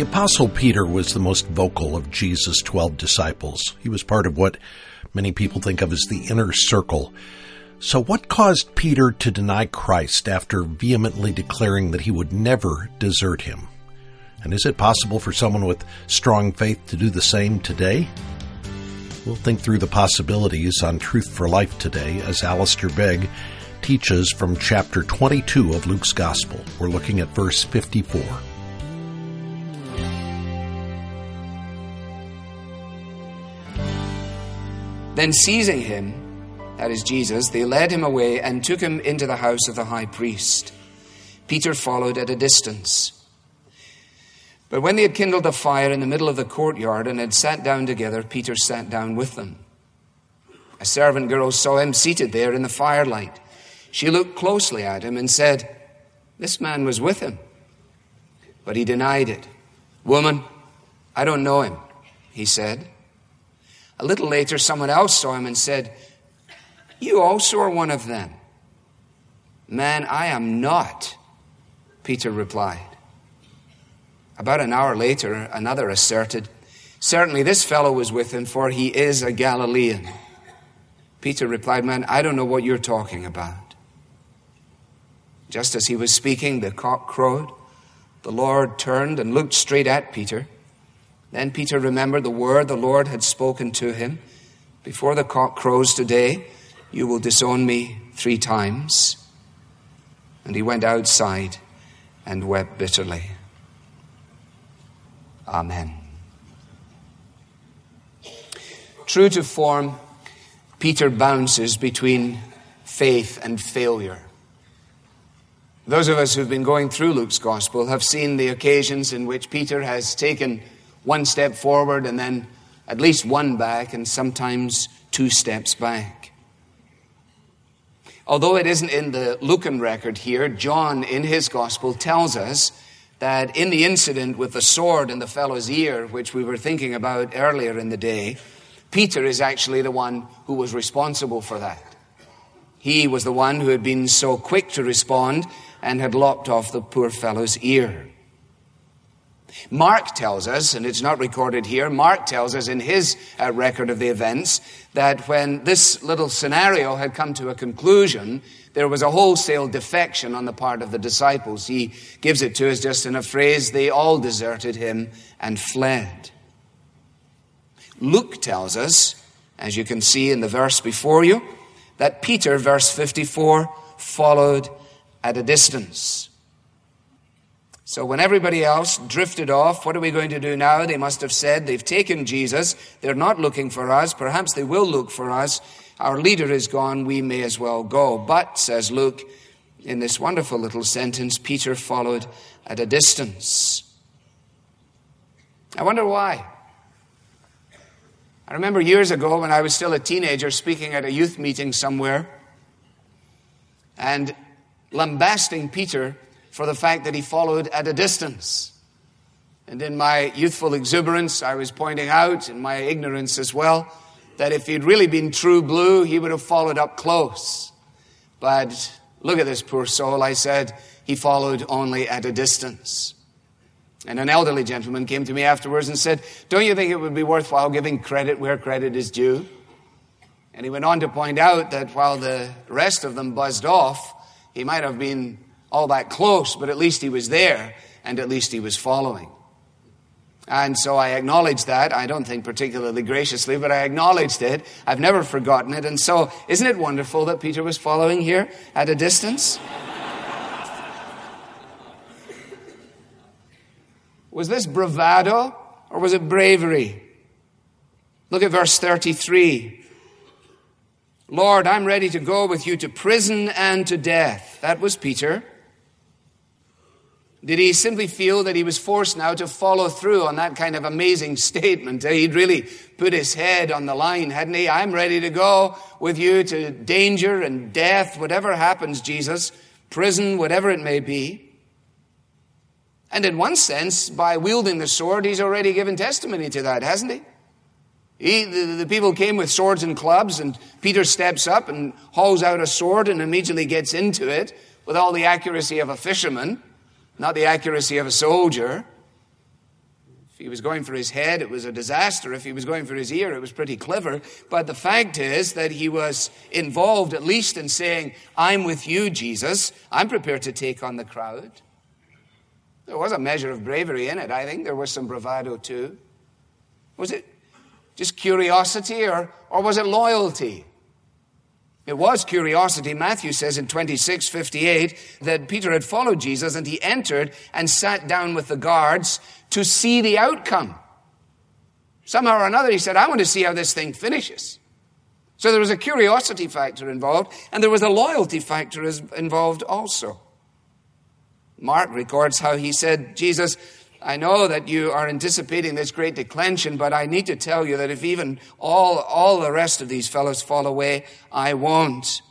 Apostle Peter was the most vocal of Jesus' 12 disciples. He was part of what many people think of as the inner circle. So what caused Peter to deny Christ after vehemently declaring that he would never desert him? And is it possible for someone with strong faith to do the same today? We'll think through the possibilities on Truth for Life today as Alistair Begg teaches from chapter 22 of Luke's Gospel. We're looking at verse 54. Then seizing him, that is Jesus, they led him away and took him into the house of the high priest. Peter followed at a distance. But when they had kindled a fire in the middle of the courtyard and had sat down together, Peter sat down with them. A servant girl saw him seated there in the firelight. She looked closely at him and said, "This man was with him." But he denied it. "Woman, I don't know him," he said. A little later, someone else saw him and said, "You also are one of them." "Man, I am not," Peter replied. About an hour later, another asserted, "Certainly this fellow was with him, for he is a Galilean." Peter replied, "Man, I don't know what you're talking about." Just as he was speaking, the cock crowed. The Lord turned and looked straight at Peter. Then Peter remembered the word the Lord had spoken to him. "Before the cock crows today, you will disown me 3 times. And he went outside and wept bitterly. Amen. True to form, Peter bounces between faith and failure. Those of us who've been going through Luke's Gospel have seen the occasions in which Peter has taken 1 step forward and then at least 1 back and sometimes 2 steps back. Although it isn't in the Lucan record here, John in his Gospel tells us that in the incident with the sword in the fellow's ear, which we were thinking about earlier in the day, Peter is actually the one who was responsible for that. He was the one who had been so quick to respond and had lopped off the poor fellow's ear. Mark tells us, and it's not recorded here, Mark tells us in his record of the events that when this little scenario had come to a conclusion, there was a wholesale defection on the part of the disciples. He gives it to us just in a phrase, they all deserted him and fled. Luke tells us, as you can see in the verse before you, that Peter, verse 54, followed at a distance. So when everybody else drifted off, what are we going to do now? They must have said, they've taken Jesus. They're not looking for us. Perhaps they will look for us. Our leader is gone. We may as well go. But, says Luke, in this wonderful little sentence, Peter followed at a distance. I wonder why. I remember years ago when I was still a teenager speaking at a youth meeting somewhere and lambasting Peter for the fact that he followed at a distance. And in my youthful exuberance, I was pointing out, in my ignorance as well, that if he'd really been true blue, he would have followed up close. But look at this poor soul, I said, he followed only at a distance. And an elderly gentleman came to me afterwards and said, "Don't you think it would be worthwhile giving credit where credit is due?" And he went on to point out that while the rest of them buzzed off, he might have been all that close, but at least he was there, and at least he was following. And so I acknowledged that. I don't think particularly graciously, but I acknowledged it. I've never forgotten it. And so, isn't it wonderful that Peter was following here at a distance? Was this bravado, or was it bravery? Look at verse 33. "Lord, I'm ready to go with you to prison and to death." That was Peter. Did he simply feel that he was forced now to follow through on that kind of amazing statement? He'd really put his head on the line, hadn't he? "I'm ready to go with you to danger and death, whatever happens, Jesus, prison, whatever it may be." And in one sense, by wielding the sword, he's already given testimony to that, hasn't he? The people came with swords and clubs, and Peter steps up and hauls out a sword and immediately gets into it with all the accuracy of a fisherman, not the accuracy of a soldier. If he was going for his head, it was a disaster. If he was going for his ear, it was pretty clever. But the fact is that he was involved at least in saying, I'm with you, Jesus. I'm prepared to take on the crowd. There was a measure of bravery in it. I think there was some bravado too. Was it just curiosity or was it loyalty? It was curiosity. Matthew says in 26:58 that Peter had followed Jesus and he entered and sat down with the guards to see the outcome. Somehow or another he said, I want to see how this thing finishes. So there was a curiosity factor involved and there was a loyalty factor involved also. Mark records how he said, Jesus, I know that you are anticipating this great declension, but I need to tell you that if even all the rest of these fellows fall away, I won't.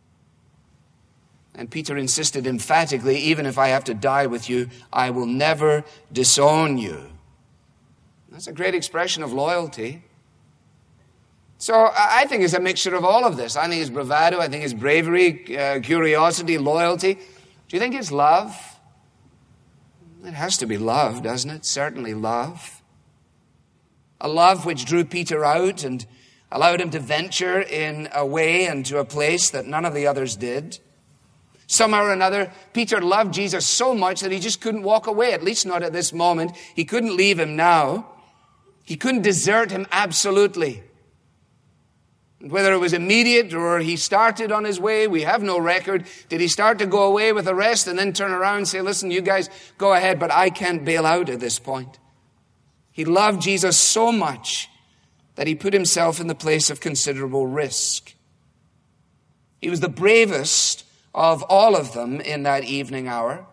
And Peter insisted emphatically, even if I have to die with you, I will never disown you. That's a great expression of loyalty. So I think it's a mixture of all of this. I think it's bravado, I think it's bravery, curiosity, loyalty. Do you think it's love? It has to be love, doesn't it? Certainly love. A love which drew Peter out and allowed him to venture in a way and to a place that none of the others did. Somehow or another, Peter loved Jesus so much that he just couldn't walk away, at least not at this moment. He couldn't leave him now. He couldn't desert him absolutely. Whether it was immediate or he started on his way, we have no record. Did he start to go away with the rest and then turn around and say, listen, you guys go ahead, but I can't bail out at this point. He loved Jesus so much that he put himself in the place of considerable risk. He was the bravest of all of them in that evening hour.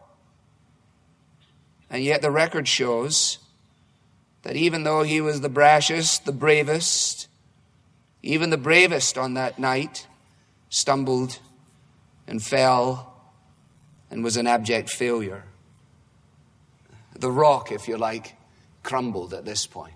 And yet the record shows that even though he was the brashest, the bravest, even the bravest on that night stumbled and fell and was an abject failure. The rock, if you like, crumbled at this point.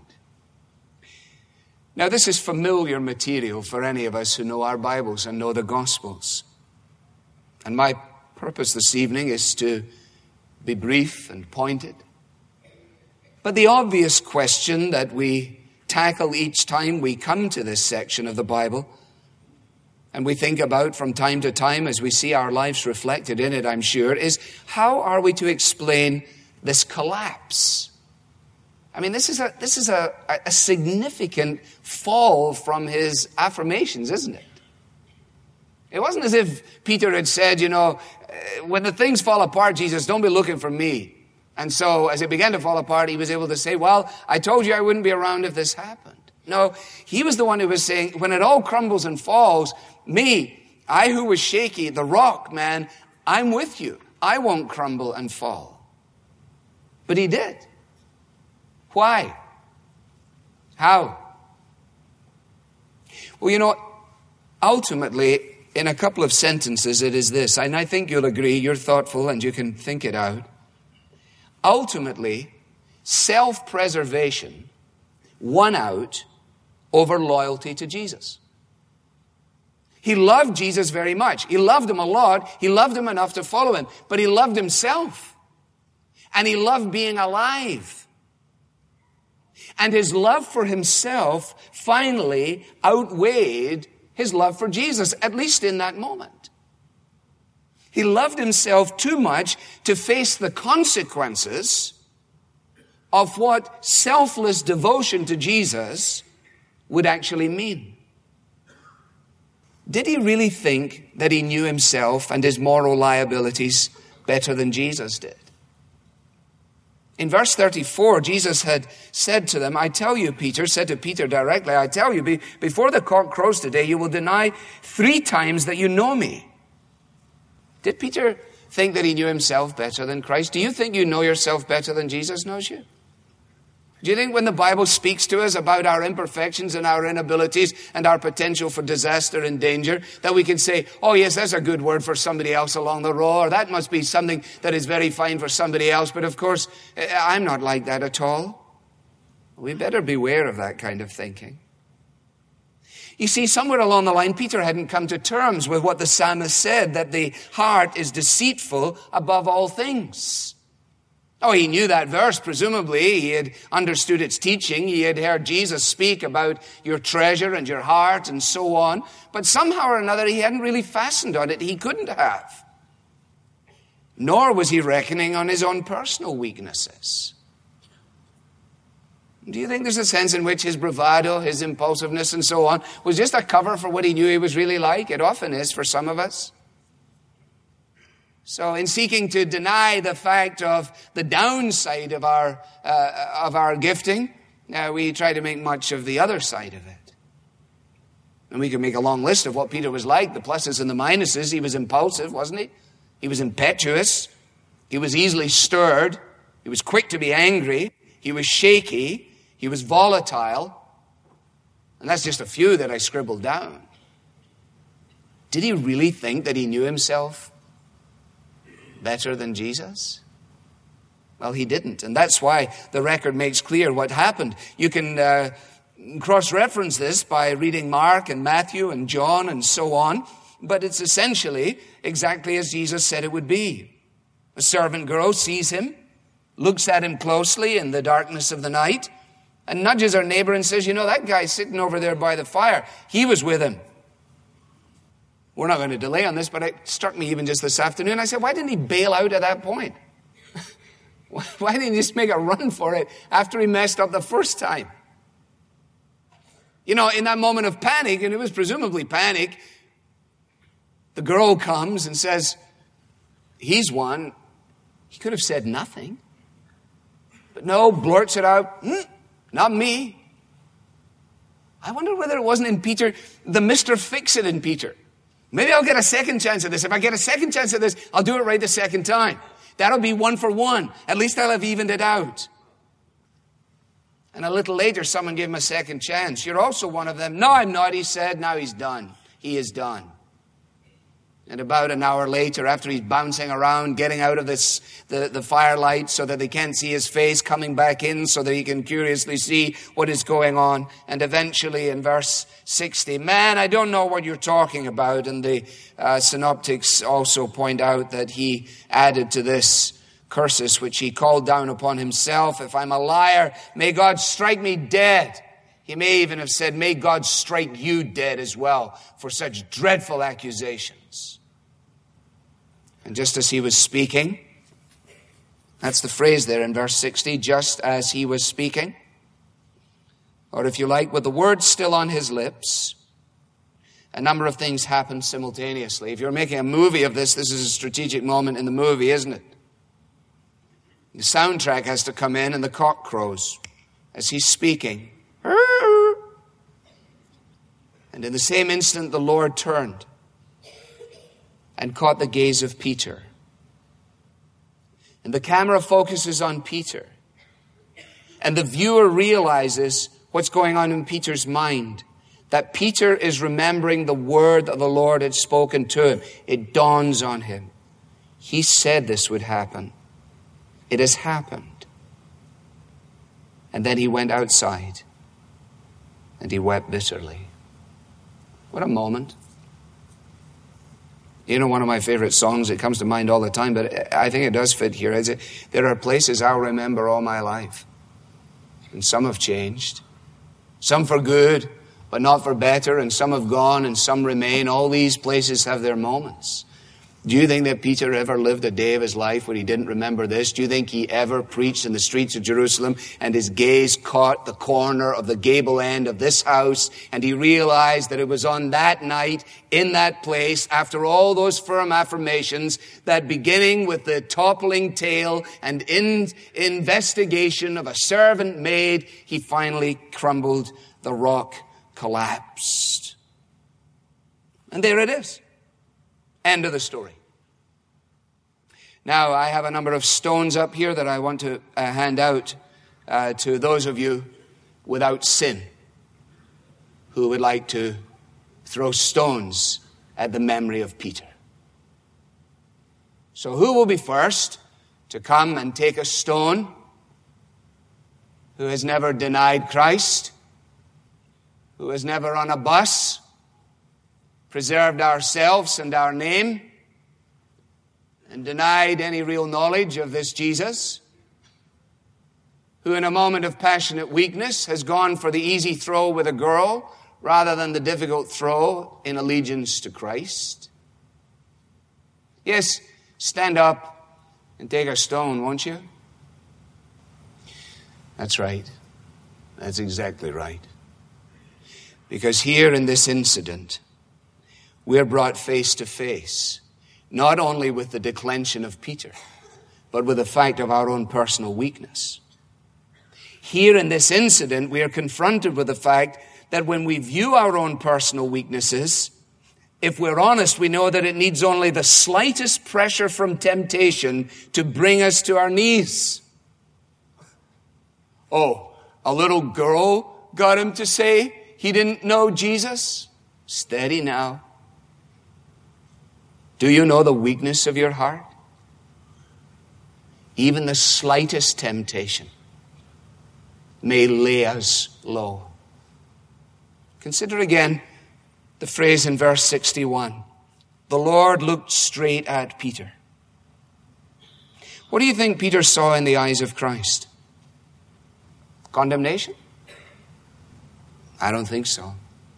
Now, this is familiar material for any of us who know our Bibles and know the Gospels. And my purpose this evening is to be brief and pointed. But the obvious question that we tackle each time we come to this section of the Bible, and we think about from time to time as we see our lives reflected in it, I'm sure, is how are we to explain this collapse? I mean, this is a significant fall from his affirmations, isn't it? It wasn't as if Peter had said, when the things fall apart, Jesus, don't be looking for me. And so as it began to fall apart, he was able to say, well, I told you I wouldn't be around if this happened. No, he was the one who was saying, when it all crumbles and falls, I who was shaky, the rock, man, I'm with you. I won't crumble and fall. But he did. Why? How? Well, ultimately, in a couple of sentences, it is this, and I think you'll agree, you're thoughtful and you can think it out. Ultimately, self-preservation won out over loyalty to Jesus. He loved Jesus very much. He loved him a lot. He loved him enough to follow him. But he loved himself. And he loved being alive. And his love for himself finally outweighed his love for Jesus, at least in that moment. He loved himself too much to face the consequences of what selfless devotion to Jesus would actually mean. Did he really think that he knew himself and his moral liabilities better than Jesus did? In verse 34, Jesus had said to them, I tell you, Peter, said to Peter directly, I tell you, before the cock crows today, you will deny 3 times that you know me. Did Peter think that he knew himself better than Christ? Do you think you know yourself better than Jesus knows you? Do you think when the Bible speaks to us about our imperfections and our inabilities and our potential for disaster and danger, that we can say, oh yes, that's a good word for somebody else along the road, or that must be something that is very fine for somebody else, but of course, I'm not like that at all. We better beware of that kind of thinking. You see, somewhere along the line, Peter hadn't come to terms with what the psalmist said, that the heart is deceitful above all things. Oh, he knew that verse, presumably. He had understood its teaching. He had heard Jesus speak about your treasure and your heart and so on. But somehow or another, he hadn't really fastened on it. He couldn't have. Nor was he reckoning on his own personal weaknesses. Do you think there's a sense in which his bravado, his impulsiveness and so on was just a cover for what he knew he was really like? It often is for some of us. So in seeking to deny the fact of the downside of our gifting, we try to make much of the other side of it. And we can make a long list of what Peter was like, the pluses and the minuses. He was impulsive, wasn't he? He was impetuous. He was easily stirred. He was quick to be angry. He was shaky. He was volatile. And that's just a few that I scribbled down. Did he really think that he knew himself better than Jesus? Well, he didn't. And that's why the record makes clear what happened. You can cross-reference this by reading Mark and Matthew and John and so on. But it's essentially exactly as Jesus said it would be. A servant girl sees him, looks at him closely in the darkness of the night, and nudges her neighbor and says, you know, that guy's sitting over there by the fire. He was with him. We're not going to delay on this, but it struck me even just this afternoon. I said, why didn't he bail out at that point? Why didn't he just make a run for it after he messed up the first time? You know, in that moment of panic, and it was presumably panic, the girl comes and says, he's one. He could have said nothing. But no, blurts it out, not me. I wonder whether it wasn't in Peter, the Mr. Fix-It in Peter. Maybe I'll get a second chance at this. If I get a second chance at this, I'll do it right the second time. That'll be 1 for 1. At least I'll have evened it out. And a little later, someone gave him a second chance. You're also one of them. No, I'm not, he said. Now he's done. He is done. And about an hour later, after he's bouncing around, getting out of the firelight so that they can't see his face, coming back in so that he can curiously see what is going on. And eventually in verse 60, man, I don't know what you're talking about. And the synoptics also point out that he added to this curses which he called down upon himself. If I'm a liar, may God strike me dead. He may even have said, may God strike you dead as well for such dreadful accusations. And just as he was speaking, that's the phrase there in verse 60, just as he was speaking. Or if you like, with the words still on his lips, a number of things happened simultaneously. If you're making a movie of this, this is a strategic moment in the movie, isn't it? The soundtrack has to come in and the cock crows as he's speaking. And in the same instant, the Lord turned and caught the gaze of Peter. And the camera focuses on Peter. And the viewer realizes what's going on in Peter's mind. That Peter is remembering the word that the Lord had spoken to him. It dawns on him. He said this would happen. It has happened. And then he went outside. And he wept bitterly. What a moment. You know, one of my favorite songs, it comes to mind all the time, but I think it does fit here. There are places I'll remember all my life. And some have changed. Some for good, but not for better. And some have gone and some remain. All these places have their moments. Do you think that Peter ever lived a day of his life where he didn't remember this? Do you think he ever preached in the streets of Jerusalem and his gaze caught the corner of the gable end of this house and he realized that it was on that night, in that place, after all those firm affirmations, that beginning with the toppling tale and investigation of a servant maid, he finally crumbled, the rock collapsed. And there it is. End of the story. Now, I have a number of stones up here that I want to hand out to those of you without sin who would like to throw stones at the memory of Peter. So who will be first to come and take a stone? Who has never denied Christ? Who has never on a bus preserved ourselves and our name, and denied any real knowledge of this Jesus? who in a moment of passionate weakness has gone for the easy throw with a girl rather than the difficult throw in allegiance to Christ? Yes, stand up and take a stone, won't you? That's right. That's exactly right. Because here in this incident, we're brought face to face, not only with the declension of Peter, but with the fact of our own personal weakness. Here in this incident, we are confronted with the fact that when we view our own personal weaknesses, if we're honest, we know that it needs only the slightest pressure from temptation to bring us to our knees. Oh, a little girl got him to say he didn't know Jesus? Steady now. Do you know the weakness of your heart? Even the slightest temptation may lay us low. Consider again the phrase in verse 61. The Lord looked straight at Peter. What do you think Peter saw in the eyes of Christ? Condemnation? I don't think so.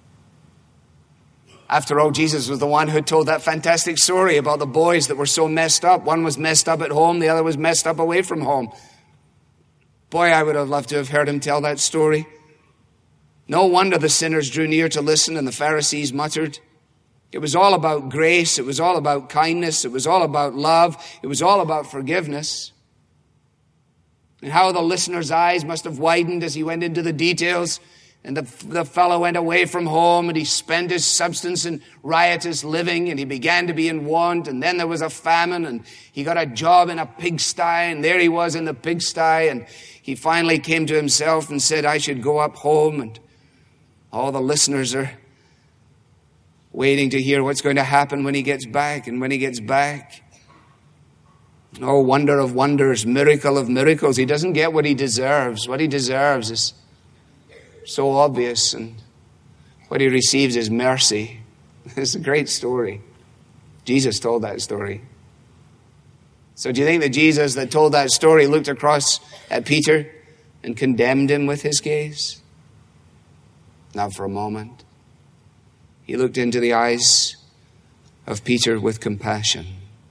After all, Jesus was the one who told that fantastic story about the boys that were so messed up. One was messed up at home, the other was messed up away from home. Boy, I would have loved to have heard him tell that story. No wonder the sinners drew near to listen and the Pharisees muttered. It was all about grace. It was all about kindness. It was all about love. It was all about forgiveness. And how the listener's eyes must have widened as he went into the details. And the fellow went away from home and he spent his substance in riotous living and he began to be in want. And then there was a famine and he got a job in a pigsty and there he was in the pigsty. And he finally came to himself and said, I should go up home. And all the listeners are waiting to hear what's going to happen when he gets back. And when he gets back, oh, wonder of wonders, miracle of miracles. He doesn't get what he deserves. What he deserves is so obvious, and what he receives is mercy. It's a great story. Jesus told that story. So do you think that Jesus that told that story looked across at Peter and condemned him with his gaze? Not for a moment. He looked into the eyes of Peter with compassion.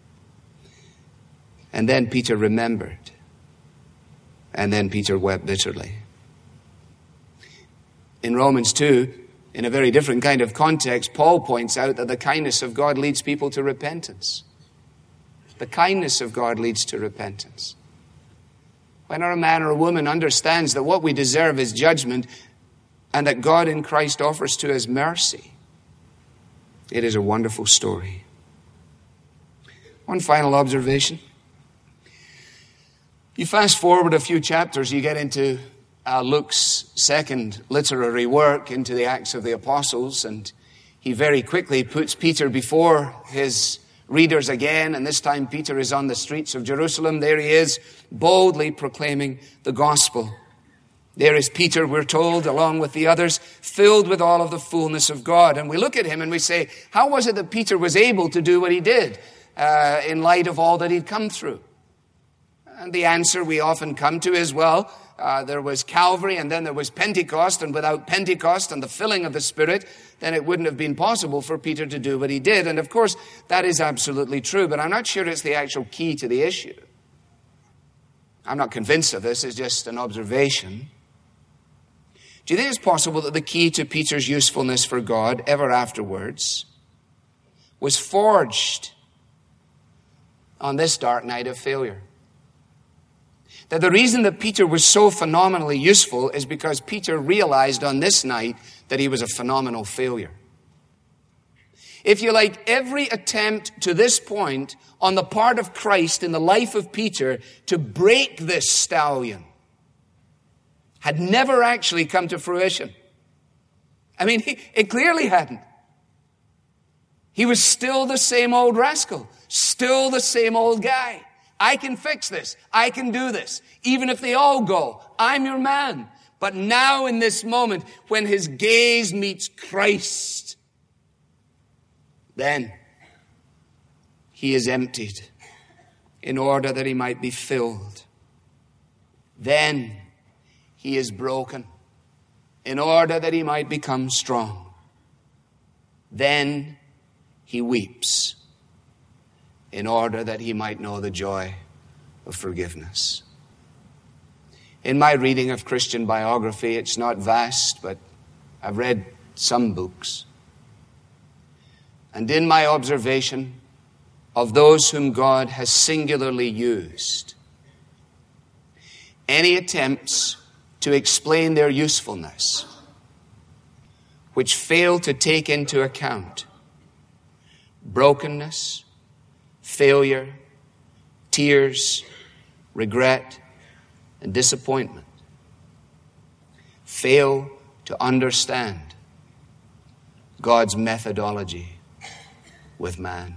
And then Peter remembered. And then Peter wept bitterly. In Romans 2, in a very different kind of context, Paul points out that the kindness of God leads people to repentance. The kindness of God leads to repentance. When a man or a woman understands that what we deserve is judgment and that God in Christ offers to us mercy, it is a wonderful story. One final observation. You fast forward a few chapters, you get into Luke's second literary work, into the Acts of the Apostles, and he very quickly puts Peter before his readers again, and this time Peter is on the streets of Jerusalem. There he is, boldly proclaiming the gospel. There is Peter, we're told, along with the others, filled with all of the fullness of God. And we look at him and we say, how was it that Peter was able to do what he did in light of all that he'd come through? And the answer we often come to is, well, there was Calvary and then there was Pentecost, and without Pentecost and the filling of the Spirit, then it wouldn't have been possible for Peter to do what he did. And of course, that is absolutely true, but I'm not sure it's the actual key to the issue. I'm not convinced of this, it's just an observation. Do you think it's possible that the key to Peter's usefulness for God ever afterwards was forged on this dark night of failure? That the reason that Peter was so phenomenally useful is because Peter realized on this night that he was a phenomenal failure. If you like, every attempt to this point on the part of Christ in the life of Peter to break this stallion had never actually come to fruition. I mean, it clearly hadn't. He was still the same old rascal, still the same old guy. I can fix this. I can do this. Even if they all go, I'm your man. But now in this moment, when his gaze meets Christ, then he is emptied in order that he might be filled. Then he is broken in order that he might become strong. Then he weeps in order that he might know the joy of forgiveness. In my reading of Christian biography, it's not vast, but I've read some books. And in my observation of those whom God has singularly used, any attempts to explain their usefulness which fail to take into account brokenness, failure, tears, regret, and disappointment fail to understand God's methodology with man.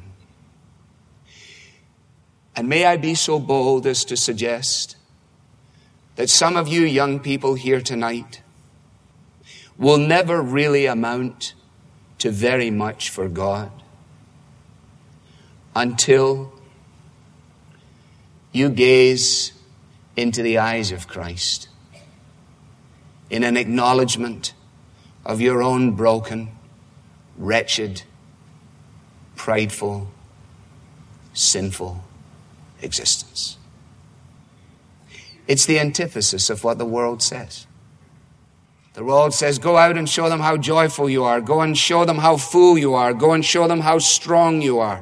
And may I be so bold as to suggest that some of you young people here tonight will never really amount to very much for God until you gaze into the eyes of Christ in an acknowledgement of your own broken, wretched, prideful, sinful existence. It's the antithesis of what the world says. The world says, go out and show them how joyful you are. Go and show them how full you are. Go and show them how strong you are.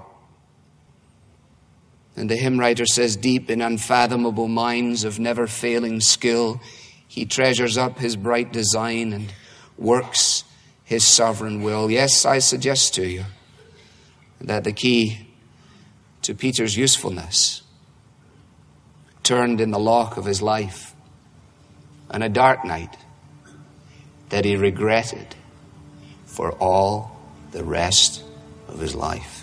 And the hymn writer says, deep in unfathomable minds of never-failing skill, he treasures up his bright design and works his sovereign will. Yes, I suggest to you that the key to Peter's usefulness turned in the lock of his life on a dark night that he regretted for all the rest of his life.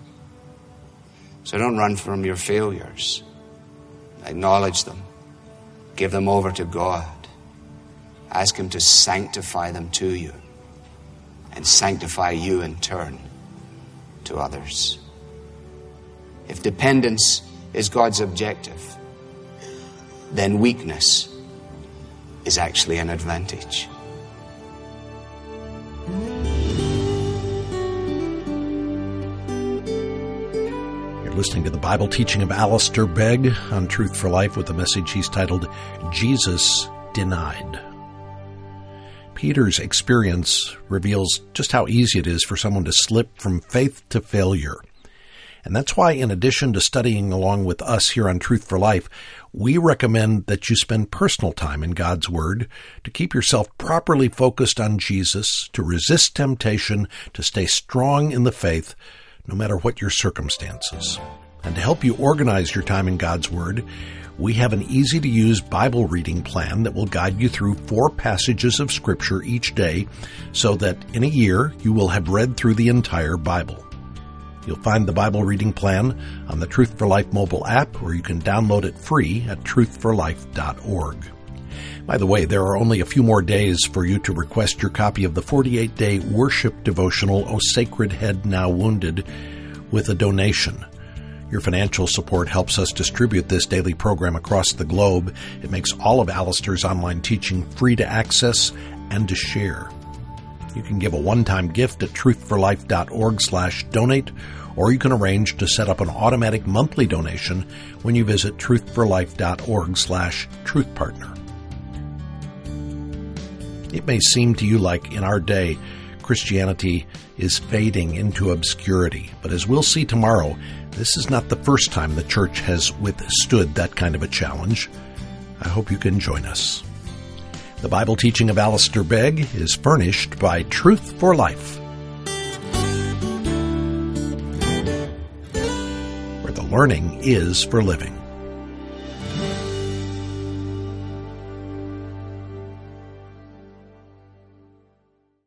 So don't run from your failures. Acknowledge them. Give them over to God. Ask him to sanctify them to you and sanctify you in turn to others. If dependence is God's objective, then weakness is actually an advantage. Listening to the Bible teaching of Alistair Begg on Truth for Life with a message he's titled, Jesus Denied. Peter's experience reveals just how easy it is for someone to slip from faith to failure. And that's why, in addition to studying along with us here on Truth for Life, we recommend that you spend personal time in God's Word to keep yourself properly focused on Jesus, to resist temptation, to stay strong in the faith, no matter what your circumstances. And to help you organize your time in God's Word, we have an easy-to-use Bible reading plan that will guide you through 4 passages of Scripture each day so that in a year you will have read through the entire Bible. You'll find the Bible reading plan on the Truth for Life mobile app, or you can download it free at truthforlife.org. By the way, there are only a few more days for you to request your copy of the 48-day worship devotional, O Sacred Head Now Wounded, with a donation. Your financial support helps us distribute this daily program across the globe. It makes all of Alistair's online teaching free to access and to share. You can give a one-time gift at truthforlife.org/donate, or you can arrange to set up an automatic monthly donation when you visit truthforlife.org/truthpartner. It may seem to you like in our day, Christianity is fading into obscurity. But as we'll see tomorrow, this is not the first time the church has withstood that kind of a challenge. I hope you can join us. The Bible teaching of Alistair Begg is furnished by Truth for Life, where the learning is for living.